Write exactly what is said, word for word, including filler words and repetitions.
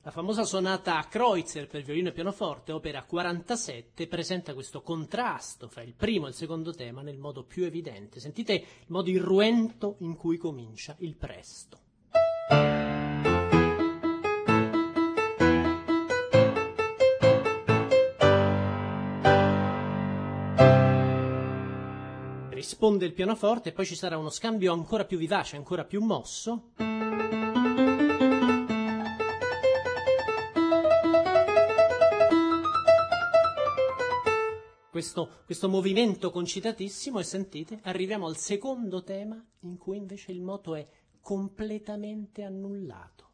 La famosa sonata a Kreutzer per violino e pianoforte, opera quarantasette, presenta questo contrasto fra il primo e il secondo tema nel modo più evidente. Sentite il modo irruento in cui comincia il presto. Risponde il pianoforte e poi ci sarà uno scambio ancora più vivace, ancora più mosso. Questo, questo movimento concitatissimo e sentite, arriviamo al secondo tema in cui invece il moto è completamente annullato.